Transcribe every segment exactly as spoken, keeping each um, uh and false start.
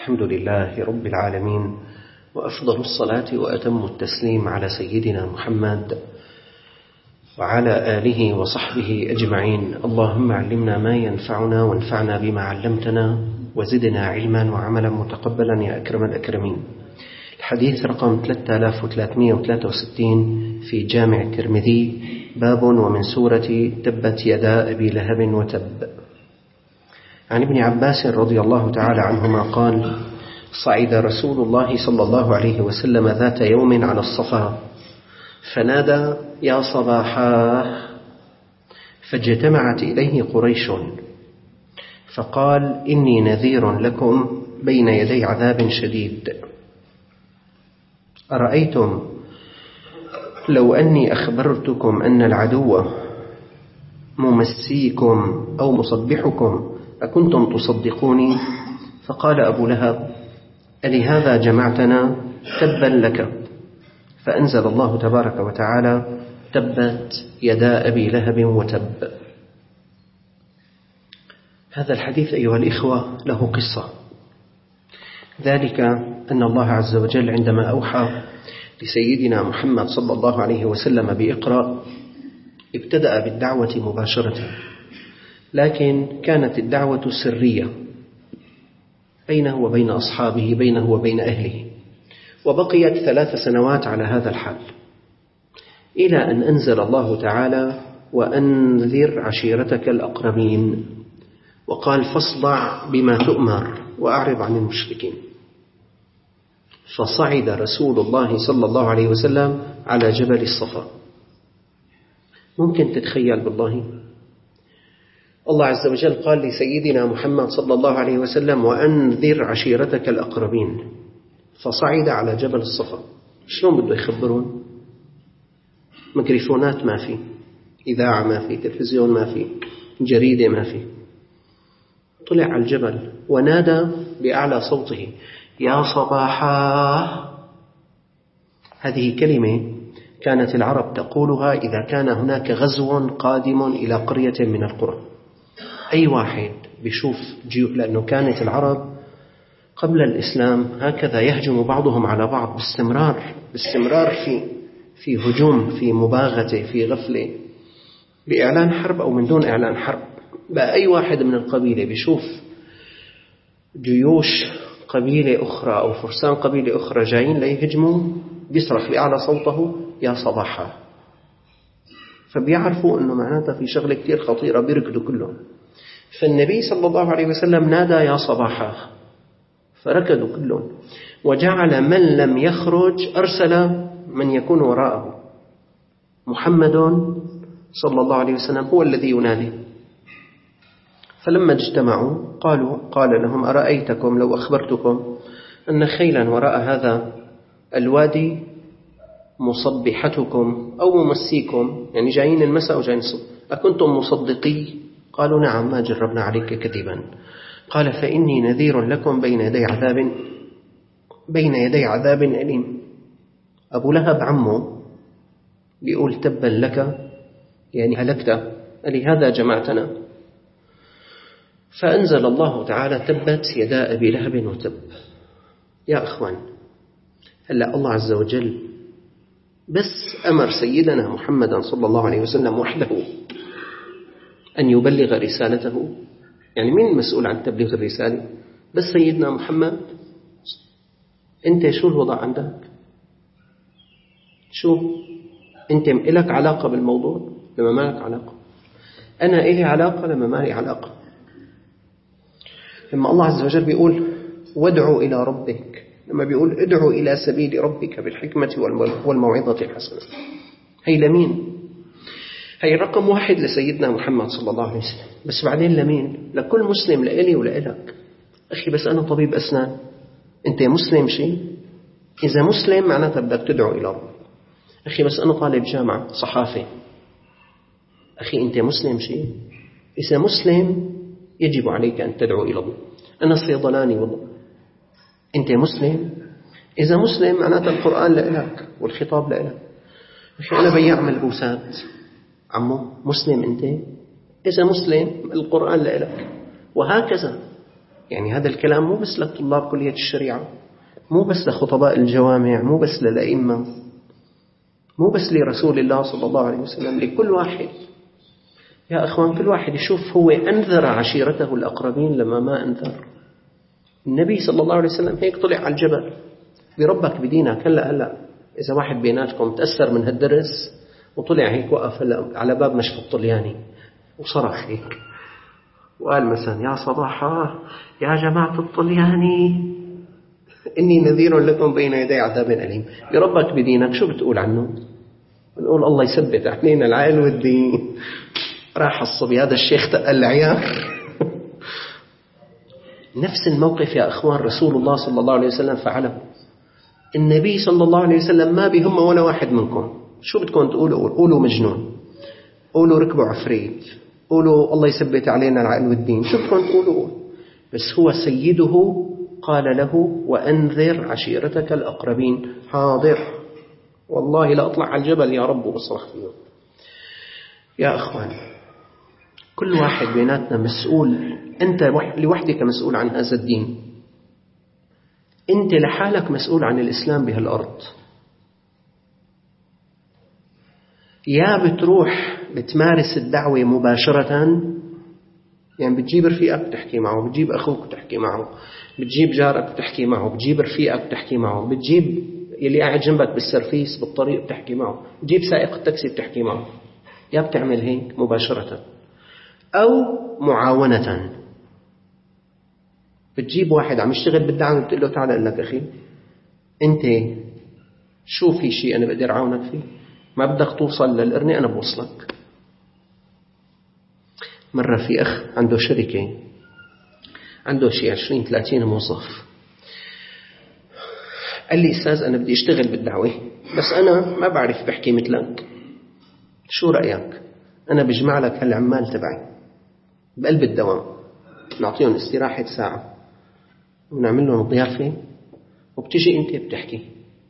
الحمد لله رب العالمين، وأفضل الصلاة وأتم التسليم على سيدنا محمد وعلى آله وصحبه أجمعين. اللهم علمنا ما ينفعنا وانفعنا بما علمتنا وزدنا علما وعملا متقبلا يا أكرم الأكرمين. الحديث رقم ثلاثة آلاف وثلاثمائة وثلاثة وستين في جامع الترمذي، باب ومن سورة تبت يدا أبي لهب وتب. عن ابن عباس رضي الله تعالى عنهما قال: صعد رسول الله صلى الله عليه وسلم ذات يوم على الصفا فنادى: يا صباحا، فاجتمعت إليه قريش فقال: إني نذير لكم بين يدي عذاب شديد، أرأيتم لو أني أخبرتكم أن العدو ممسيكم أو مصبحكم أكنتم تصدقوني؟ فقال أبو لهب: ألهذا جمعتنا؟ تبا لك. فأنزل الله تبارك وتعالى: تبت يدا أبي لهب وتب. هذا الحديث أيها الإخوة له قصة، ذلك أن الله عز وجل عندما أوحى لسيدنا محمد صلى الله عليه وسلم بإقرأ ابتدأ بالدعوة مباشرة، لكن كانت الدعوة سرية بينه وبين أصحابه، بينه وبين أهله، وبقيت ثلاث سنوات على هذا الحال، إلى أن أنزل الله تعالى: وأنذر عشيرتك الأقربين، وقال: فاصدع بما تؤمر وأعرض عن المشركين. فصعد رسول الله صلى الله عليه وسلم على جبل الصفا. ممكن تتخيل بالله، الله عز وجل قال لسيدنا محمد صلى الله عليه وسلم: وأنذر عشيرتك الأقربين، فصعد على جبل الصفا. شلون بده يخبرون؟ ميكروفونات ما في، إذاعة ما في، تلفزيون ما في، جريدة ما في. طلع على الجبل ونادى بأعلى صوته: يا صباحا. هذه كلمة كانت العرب تقولها إذا كان هناك غزو قادم إلى قرية من القرى. أي واحد بيشوف جيو، لأنه كانت العرب قبل الإسلام هكذا يهجم بعضهم على بعض باستمرار باستمرار في في هجوم، في مباغتة، في غفلة، بإعلان حرب أو من دون إعلان حرب. بقى أي واحد من القبيلة بيشوف جيوش قبيلة أخرى أو فرسان قبيلة أخرى جايين ليهجموا بيصرخ بأعلى صوته: يا صباحا. فبيعرفوا أنه معناتها في شغلة كتير خطيرة، بيركضوا كلهم. فالنبي صلى الله عليه وسلم نادى: يا صباحا، فركضوا كلهم، وجعل من لم يخرج أرسل من يكون وراءه. محمد صلى الله عليه وسلم هو الذي ينادي. فلما اجتمعوا قالوا قال لهم: أرأيتكم لو أخبرتكم أن خيلا وراء هذا الوادي مصبحتكم أو ممسيكم، يعني جايين المساء وجايين الصبح، أكنتم مصدقي؟ قالوا: نعم، ما جربنا عليك كذبا. قال: فإني نذير لكم بين يدي عذاب بين يدي عذاب أليم. أبو لهب عمه بيقول: تبا لك، يعني هلكت، لهذا جمعتنا. فأنزل الله تعالى: تبت يدا أبي لهب وتب. يا أخوان، هلأ الله عز وجل بس أمر سيدنا محمد صلى الله عليه وسلم وحده أن يبلغ رسالته، يعني مين المسؤول عن تبليغ الرسالة؟ بس سيدنا محمد. أنت شو الوضع عندك؟ شو أنت إلك علاقة بالموضوع لما ما لك علاقة؟ أنا إلي علاقة لما ما لي علاقة. لما الله عز وجل بيقول: وادعوا إلى ربك، لما بيقول ادعوا إلى سبيل ربك بالحكمة والموعظة الحسنة، هي لمين؟ هي رقم واحد لسيدنا محمد صلى الله عليه وسلم، بس بعدين لمين؟ لكل مسلم، لإلي ولإلك. أخي بس أنا طبيب أسنان، أنت مسلم شيء؟ إذا مسلم معناتها بدك تدعو إلى ربك. أخي بس أنا طالب جامعة، صحافي، أخي أنت مسلم شيء؟ إذا مسلم يجب عليك أن تدعو إلى الله. أنا صيدلاني والله، أنت مسلم؟ إذا مسلم معناتها القرآن لإلك والخطاب لإلك. أخي أنا بياع ملبوسات، عمو مسلم أنت؟ إذا مسلم القرآن لإلك، وهكذا. يعني هذا الكلام مو بس لطلاب كلية الشريعة، مو بس لخطباء الجوامع، مو بس للأئمة، مو بس لرسول الله صلى الله عليه وسلم، لكل واحد. يا أخوان كل واحد يشوف هو أنذر عشيرته الأقربين لما ما أنذر. النبي صلى الله عليه وسلم هيك طلع على الجبل بربك بدينك. هلأ هلأ إذا واحد بيناتكم تأثر من هالدرس وطلع هيك وقف على باب مشفى الطلياني وصرخ هيك وقال مثلا يا صباحا يا جماعة الطلياني إني نذير لكم بين يدي عذاب أليم، بربك بدينك شو بتقول عنه؟ بنقول الله يثبت علينا العقل والدين. راح الصبي هذا الشيخ تقل العيار. نفس الموقف يا أخوان رسول الله صلى الله عليه وسلم فعله. النبي صلى الله عليه وسلم ما بهم ولا واحد منكم، شو بدكم تقولوا؟ قولوا مجنون، قولوا ركبوا عفريت، قولوا الله يثبت علينا العقل والدين، شو بدكم تقولوا؟ بس هو سيده قال له وأنذر عشيرتك الأقربين. حاضر والله لا أطلع على الجبل يا رب وبصرخ فيه. يا أخوان كل واحد بيناتنا مسؤول. أنت لوحدك مسؤول عن هذا الدين، أنت لحالك مسؤول عن الإسلام بهالأرض. يا بتروح بتمارس الدعوة مباشرة، يعني بتجيب رفيقك بتحكي معه، بتجيب أخوك بتحكي معه، بتجيب جارك بتحكي معه، بتجيب رفيقك بتحكي معه، بتجيب يلي قاعد جنبك بالسرفيس بالطريق بتحكي معه، بتجيب سائق التاكسي بتحكي معه. يا بتعمل هيك مباشرة أو معاونة. بتجيب واحد عم يشتغل بالدعوة بتقول له تعال أقول لك أخي أنت شو في شيء أنا بقدر أعاونك فيه، ما بدك توصل للقرنة أنا بوصلك. مرة في أخ عنده شركة عنده شيء عشرين ثلاثين موظف، قال لي أستاذ أنا بدي أشتغل بالدعوة بس أنا ما بعرف بحكي مثلك، شو رأيك؟ أنا بجمع لك هالعمال تبعي بقلب الدوام، نعطيهم استراحة ساعة ونعمل لهم ضيافة وبتجي أنت بتحكي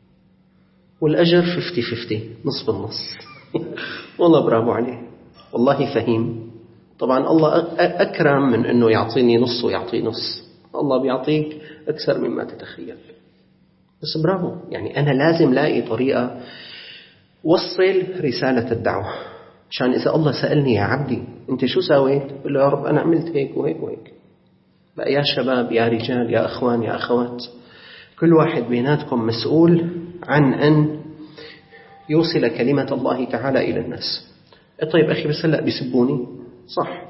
والأجر فيفتي فيفتي نص بالنص. والله برافو عليه، والله فهيم. طبعا الله أكرم من أنه يعطيني نص ويعطي نص، الله بيعطيك أكثر مما تتخيل. بس برافو، يعني أنا لازم لاقي طريقة وصل رسالة الدعوة، عشان إذا الله سألني يا عبدي أنت شو سويت؟ بقول له يا رب أنا عملت هيك وهيك وهيك. بقى يا شباب يا رجال يا أخوان يا أخوات، كل واحد بيناتكم مسؤول عن أن يوصل كلمة الله تعالى إلى الناس. طيب أخي بس هلأ بيسبوني، صح،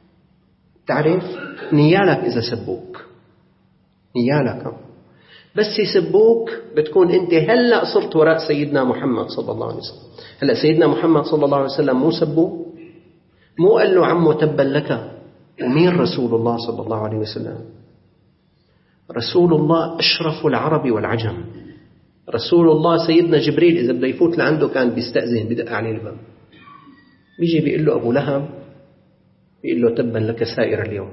تعرف نيالك إذا سبوك، نيالك بس يسبوك بتكون أنت هلأ صرت وراء سيدنا محمد صلى الله عليه وسلم. هلأ سيدنا محمد صلى الله عليه وسلم مو سبوه، مو قال له عمو تبا لك. ومين رسول الله صلى الله عليه وسلم؟ رسول الله أشرف العرب والعجم. رسول الله سيدنا جبريل إذا بده يفوت لعنده كان بيستأذن بدق عليه الباب، بيجي بيقول له أبو لهب، بيقول له تبا لك سائر اليوم،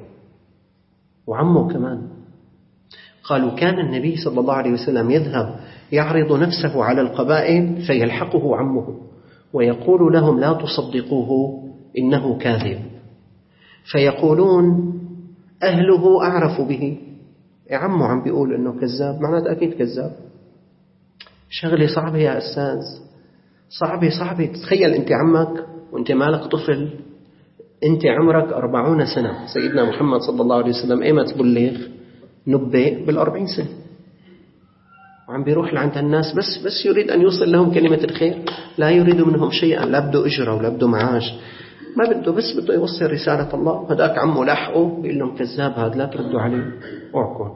وعمه كمان. قالوا كان النبي صلى الله عليه وسلم يذهب يعرض نفسه على القبائل فيلحقه عمه ويقول لهم لا تصدقوه إنه كاذب، فيقولون أهله أعرف به. يا عمه عم بيقول إنه كذاب، معناته أكيد كذاب. شغلة صعبة يا أستاذ، صعبة صعبة. تخيل أنت عمك وأنت مالك طفل، أنت عمرك أربعون سنة، سيدنا محمد صلى الله عليه وسلم إيمت بلغ نبئ بالأربعين سنة، وعم بيروح لعند الناس بس بس يريد أن يوصل لهم كلمة الخير، لا يريد منهم شيئا، لا بده أجرة ولا بده معاش، ما بده، بس بده يوصل رسالة الله. هذاك عمه لاحقه بيقول لهم كذاب هذا، لا تردوا عليه، اوعكم.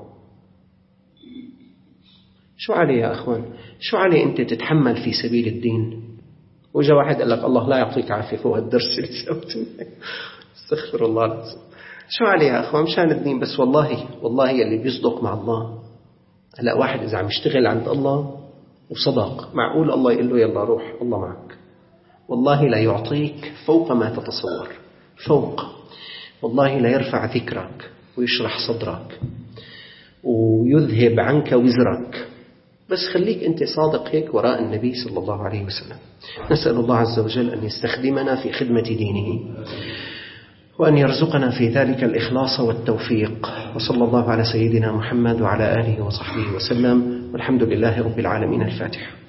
شو عليه يا أخوان؟ شو عليه أنت تتحمل في سبيل الدين؟ وجا واحد قال لك الله لا يعطيك عافية فوق الدرس اللي سويته. استغفر الله العظيم. شو عليه يا أخوان؟ مشان الدين بس. والله والله اللي بيصدق مع الله، هلا واحد إذا عم يشتغل عند الله وصدق، معقول الله يقول له يلا روح الله معك؟ والله لا يعطيك فوق ما تتصور، فوق. والله لا يرفع ذكرك ويشرح صدرك ويذهب عنك وزرك، بس خليك أنت صادق هيك وراء النبي صلى الله عليه وسلم. نسأل الله عز وجل أن يستخدمنا في خدمة دينه. وأن يرزقنا في ذلك الإخلاص والتوفيق. وصلى الله على سيدنا محمد وعلى آله وصحبه وسلم، والحمد لله رب العالمين. الفاتحة.